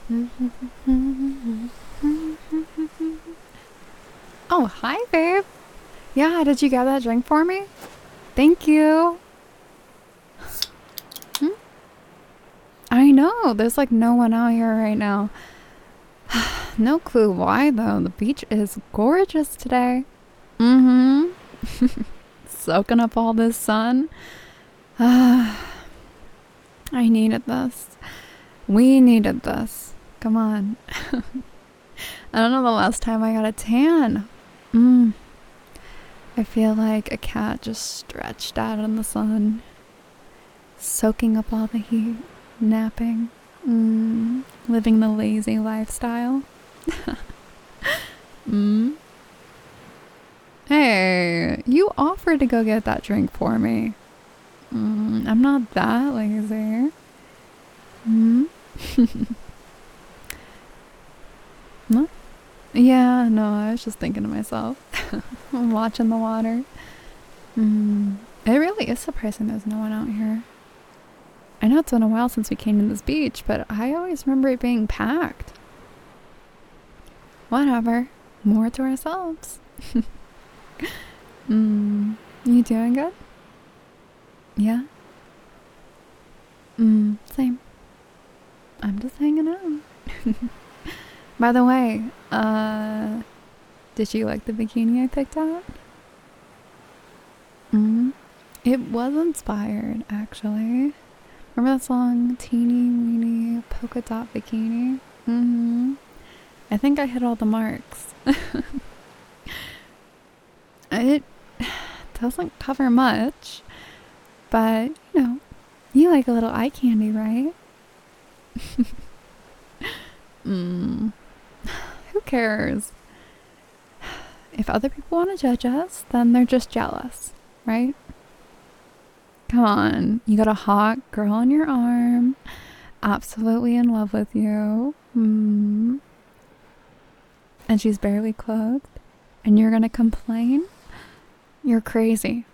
Oh, hi, babe. Yeah, did you get that drink for me? Thank you. Hmm? I know, there's like no one out here right now. No clue why, though. The beach is gorgeous today. Mm hmm. Soaking up all this sun. I needed this. We needed this. Come on. I don't know the last time I got a tan. I feel like a cat just stretched out in the sun, soaking up all the heat, napping, living the lazy lifestyle. Hey, you offered to go get that drink for me. I'm not that lazy. No? Yeah, no, I was just thinking to myself. I'm watching the water. It really is surprising there's no one out here. I know it's been a while since we came to this beach, but I always remember it being packed. Whatever. More to ourselves. You doing good? Yeah? Same. I'm just hanging out. By the way, did you like the bikini I picked out? It was inspired, actually. Remember that song, Teeny Weeny Polka Dot Bikini? I think I hit all the marks. It doesn't cover much, but, you like a little eye candy, right? Who cares? If other people want to judge us, then they're just jealous, right? Come on, you got a hot girl on your arm, absolutely in love with you, and she's barely clothed, and you're gonna complain? You're crazy.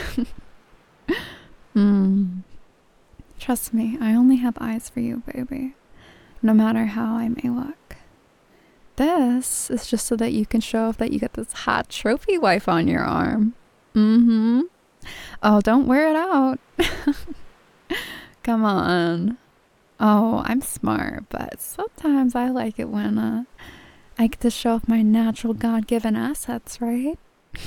Trust me, I only have eyes for you, baby, no matter how I may look. This is just so that you can show off that you got this hot trophy wife on your arm. Oh, don't wear it out. Come on. Oh, I'm smart, but sometimes I like it when I get to show off my natural God-given assets, right?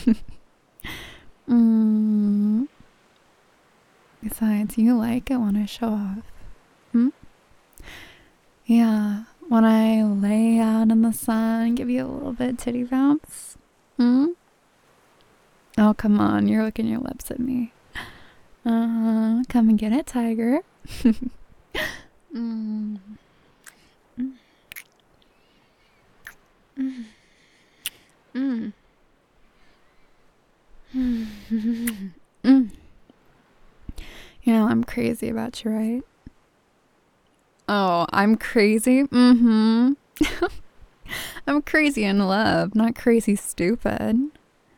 Besides, you like it when I show off. Yeah, when I lay out in the sun, give you a little bit titty bounce. Oh, come on, you're licking your lips at me. Come and get it, tiger. I'm crazy about you, right? Oh, I'm crazy? I'm crazy in love, not crazy stupid.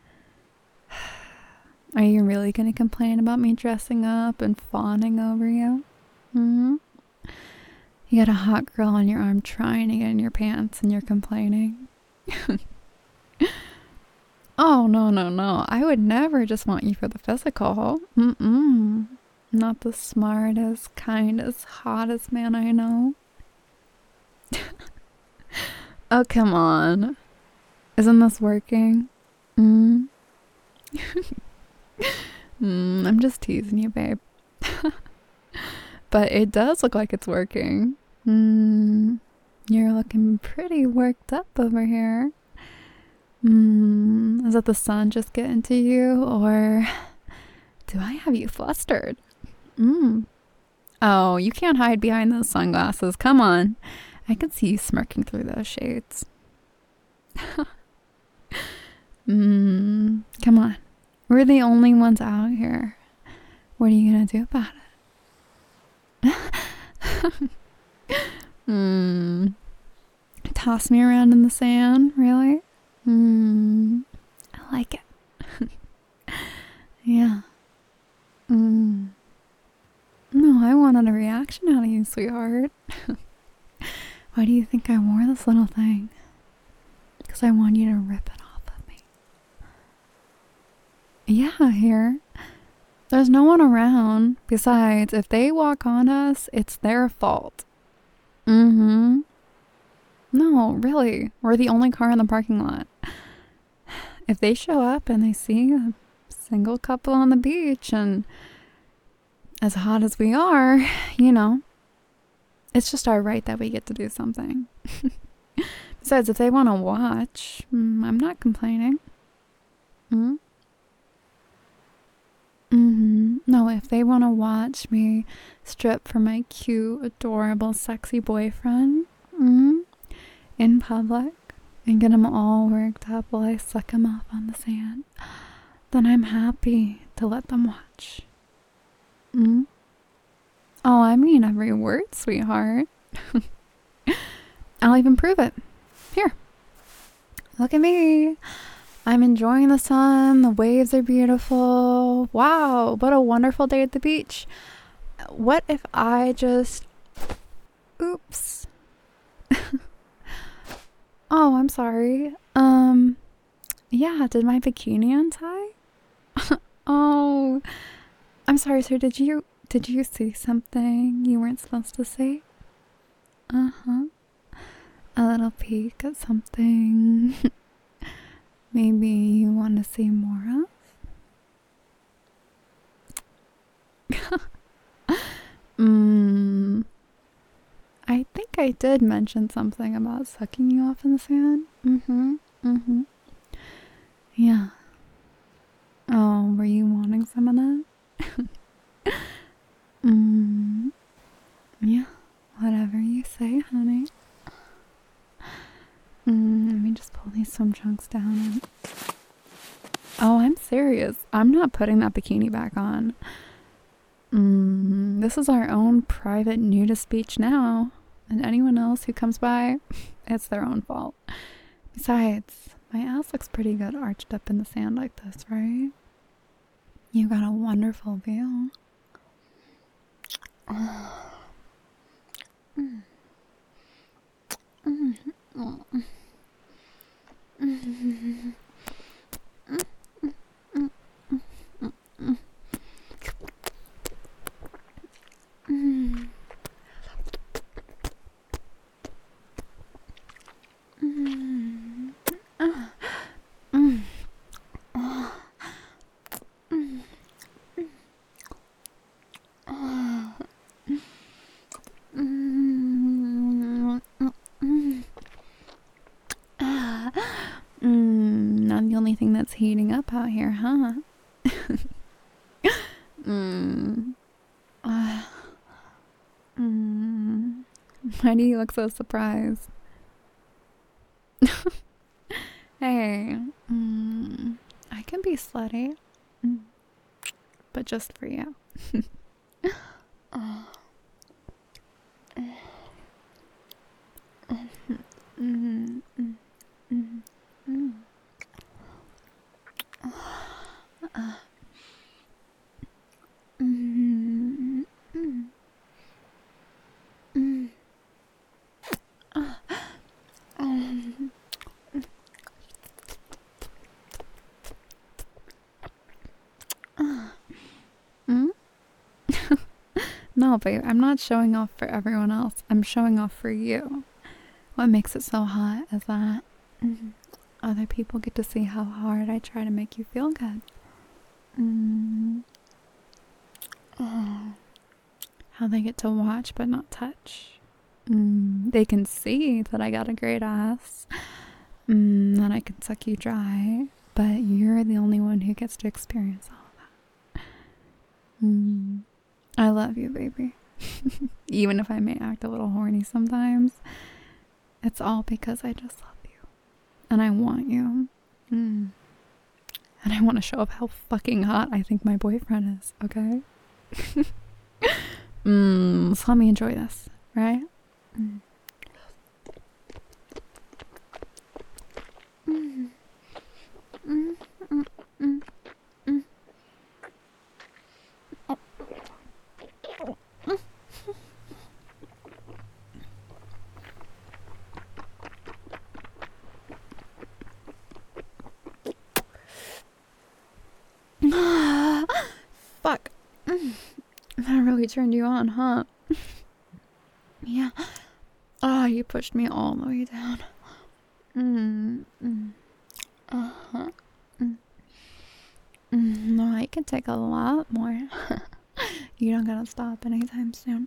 Are you really gonna complain about me dressing up and fawning over you? You got a hot girl on your arm trying to get in your pants and you're complaining? Oh, no, no, no. I would never just want you for the physical. Not the smartest, kindest, hottest man I know. Oh, come on. Isn't this working? I'm just teasing you, babe. But it does look like it's working. You're looking pretty worked up over here. Is it the sun just getting to you, or do I have you flustered? Oh, you can't hide behind those sunglasses. Come on. I can see you smirking through those shades. Come on. We're the only ones out here. What are you gonna do about it? Toss me around in the sand, really? I like it. Yeah. No, I wanted a reaction out of you, sweetheart. Why do you think I wore this little thing? Because I want you to rip it off of me. Yeah, here. There's no one around. Besides, if they walk on us, it's their fault. Mm-hmm. No, really. We're the only car in the parking lot. If they show up and they see a single couple on the beach and as hot as we are, you know, it's just our right that we get to do something. Besides, if they want to watch, I'm not complaining. No, if they want to watch me strip for my cute, adorable, sexy boyfriend in public and get him all worked up while I suck him off on the sand, then I'm happy to let them watch. Oh, I mean every word, sweetheart. I'll even prove it. Here. Look at me. I'm enjoying the sun. The waves are beautiful. Wow, what a wonderful day at the beach. What if I just... Oops. Oh, I'm sorry. Yeah, did my bikini untie? Oh, I'm sorry, sir. Did you see something you weren't supposed to see? Uh-huh. A little peek at something maybe you want to see more of? I think I did mention something about sucking you off in the sand. Yeah. Oh, were you wanting some of that? Yeah. Whatever you say, honey. Let me just pull these swim trunks down. Oh, I'm serious. I'm not putting that bikini back on. This is our own private nudist beach now. And anyone else who comes by, it's their own fault. Besides, my ass looks pretty good arched up in the sand like this, right? You got a wonderful view. Not the only thing that's heating up out here, huh? Why do you look so surprised? Hey, I can be slutty, but just for you. No, babe, I'm not showing off for everyone else. I'm showing off for you. What makes it so hot is that other people get to see how hard I try to make you feel good. How they get to watch but not touch. They can see that I got a great ass. That I can suck you dry. But you're the only one who gets to experience all of that. I love you, baby. Even if I may act a little horny sometimes, it's all because I just love you. And I want you. And I want to show off how fucking hot I think my boyfriend is, okay? So let me enjoy this, right? turned you on, huh? Yeah. Oh, you pushed me all the way down. Uh-huh. No, I can take a lot more. You don't gotta stop anytime soon.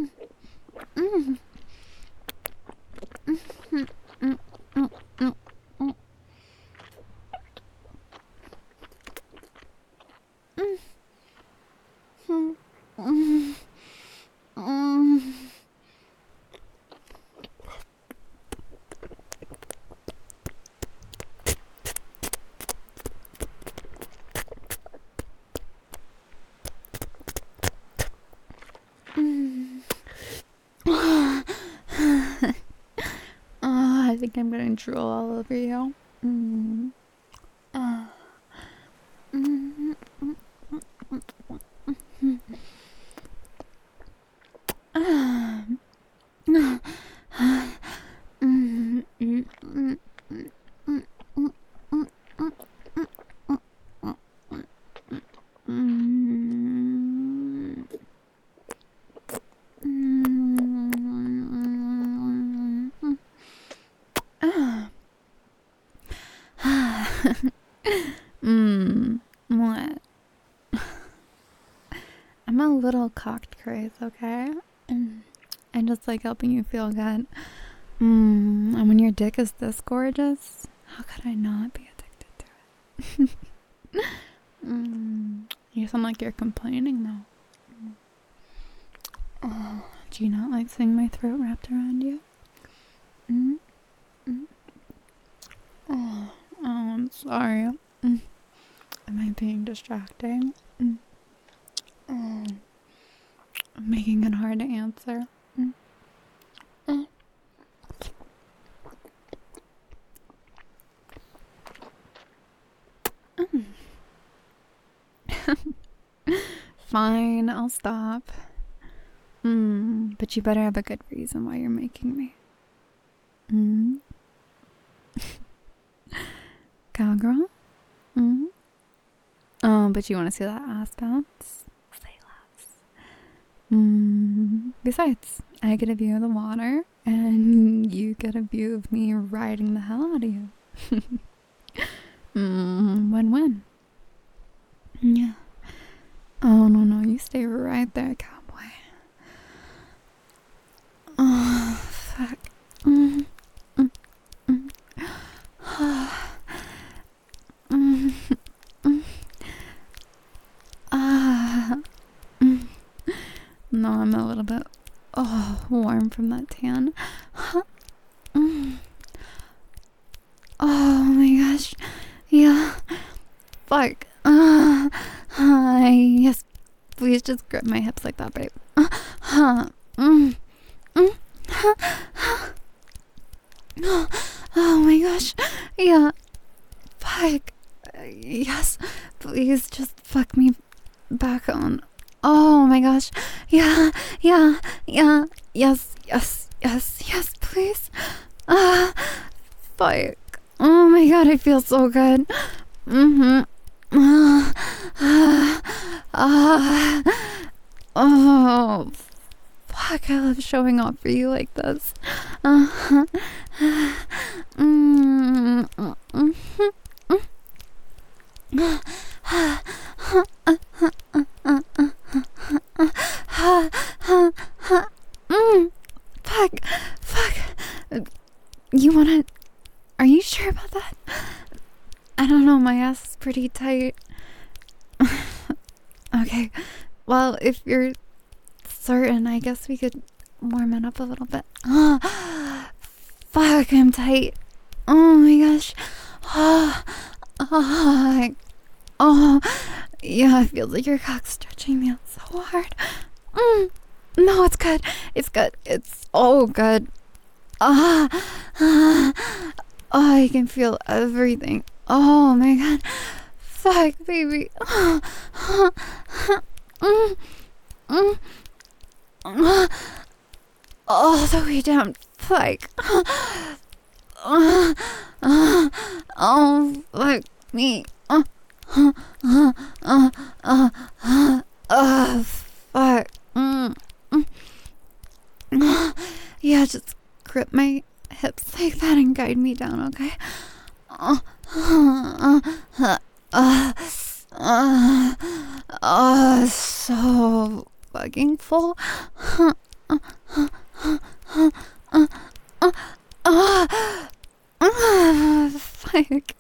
I think I'm gonna drool all over you. What? I'm a little cocked craze, okay? I just like helping you feel good. And when your dick is this gorgeous, how could I not be addicted to it? You sound like you're complaining though. Oh, do you not like seeing my throat wrapped around you? Oh, I'm sorry. Am I being distracting? I'm making it hard to answer. Fine, I'll stop. But you better have a good reason why you're making me. Cowgirl? Oh, but you want to see that ass bounce? Say less. Besides, I get a view of the water, and you get a view of me riding the hell out of you. Win-win. Yeah. Oh, no, you stay right there, cowboy. Oh, fuck. No, I'm a little bit warm from that tan. Oh my gosh. Yeah. Fuck. Yes. Please just grip my hips like that, babe. Oh my gosh. Yeah. Fuck. Yes. Please just fuck me back on. Oh my gosh. Yeah. Yes, please. Fuck. Oh my god, I feel so good. Oh, fuck, I love showing off for you like this. Fuck. Are you sure about that? I don't know, my ass is pretty tight. Okay, well, if you're certain, I guess we could warm it up a little bit. Fuck, I'm tight. Oh my gosh. Yeah, it feels like your cock's stretching me out so hard. No, it's good. It's all good. I can feel everything. Oh my god. Fuck, baby. All the way down. Fuck. Oh, fuck me. Fuck. Mm, mm. Yeah, just grip my hips like that and guide me down, okay? So fucking full. Fuck.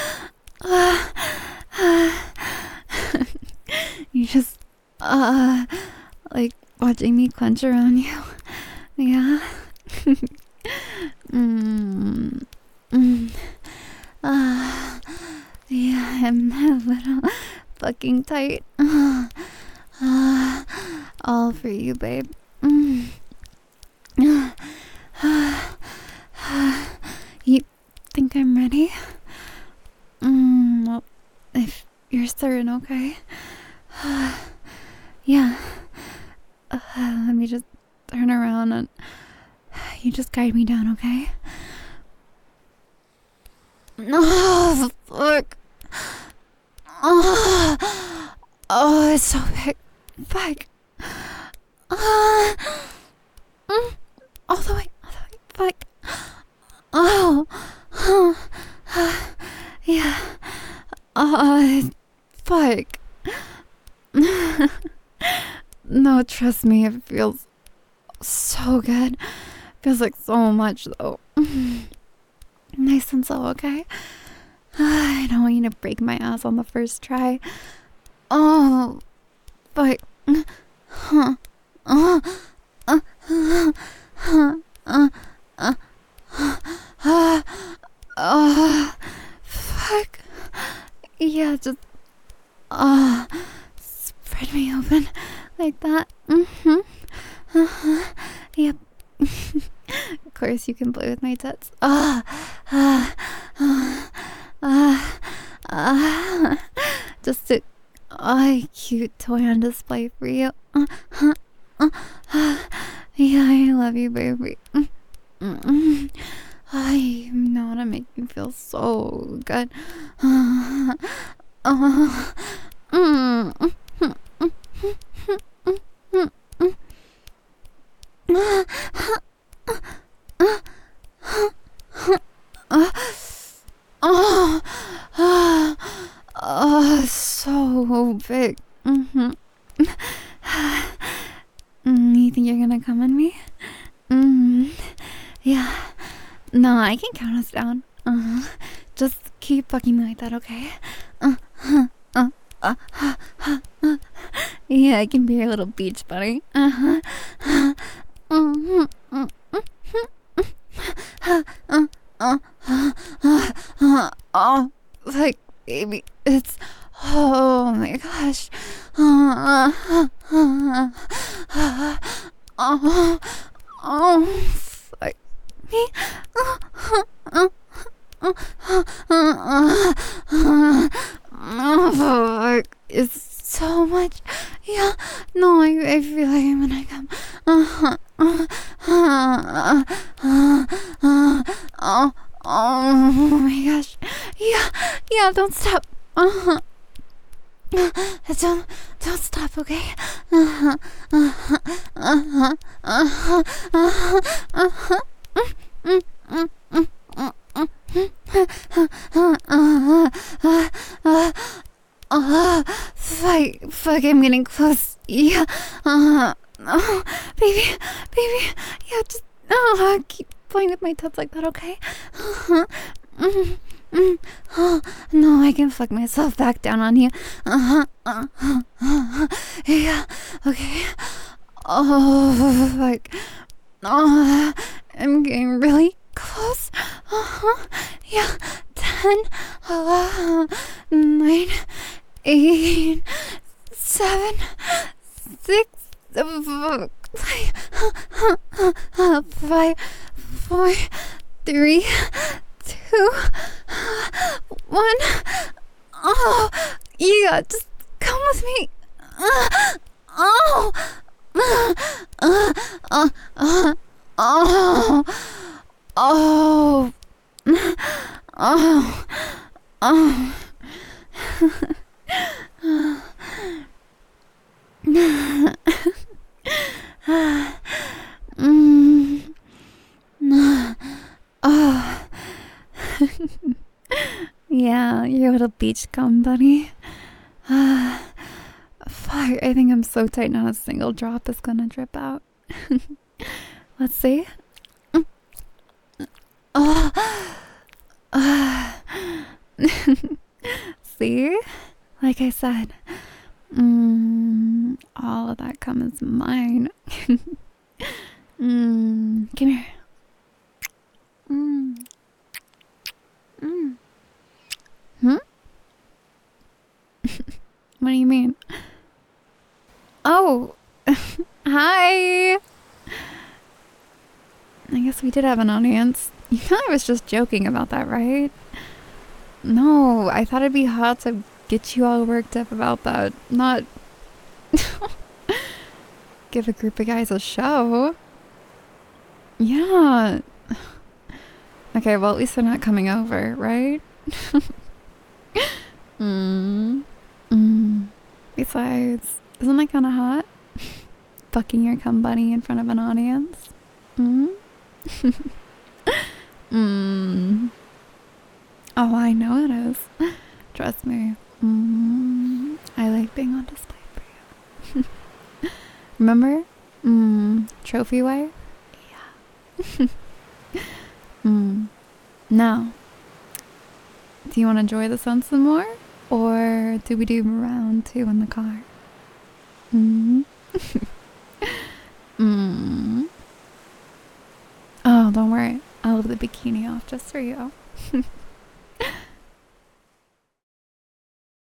You just, like watching me clench around you. Yeah. mm. Mm. Yeah, I'm a little fucking tight. All for you, babe. You think I'm ready? Well, if you're certain, okay? Yeah. Let me just turn around and you just guide me down, okay? Oh, fuck. Oh, it's so big. Fuck. All the way. Fuck. Oh. Yeah. Fuck. No, trust me, it feels so good. Feels like so much, though. Nice and slow, okay? I don't want you to break my ass on the first try. Oh, fuck. Fuck. Yeah, just spread me open like that. Yep. Of course you can play with my tits. Just a cute toy on display for you. Yeah, I love you, baby. I know how to make you feel so good. So big. You think you're gonna come on me? Yeah. No, I can count us down. Just keep fucking me like that, okay? Yeah, I can be your little beach buddy. Oh, like, baby, it's, oh my gosh. Fuck me. Fuck, it's so much. Yeah, no, I feel like I'm gonna come. Oh my gosh. Yeah, don't stop. Don't stop, okay? Fuck, I'm getting close. Yeah. Baby. Yeah, just keep playing with my tits like that, okay? No, I can fuck myself back down on you. Yeah, okay. Oh, fuck. Oh, I'm getting really close. Yeah. 10, 9, 8, 7, 6, 5, 4, 3, 2, 1. Oh, yeah, just come with me. Oh, mm. Oh. Yeah, your little beach gum buddy. Fuck, I think I'm so tight not a single drop is gonna drip out. Let's see. Oh. See? Like I said, all of that cum is mine. Come here. Hmm? What do you mean? Oh, hi. I guess we did have an audience. You know I was just joking about that, right? No, I thought it'd be hot to get you all worked up about that. Not give a group of guys a show. Yeah. Okay, well at least they're not coming over, right? Besides, isn't that kind of hot? Fucking your cum bunny in front of an audience? Oh, I know it is. Trust me. I like being on display for you. Remember? Trophy wife? Yeah. Now, do you want to enjoy the sun some more? Or do we do round 2 in the car? Oh, don't worry. I'll leave the bikini off just for you.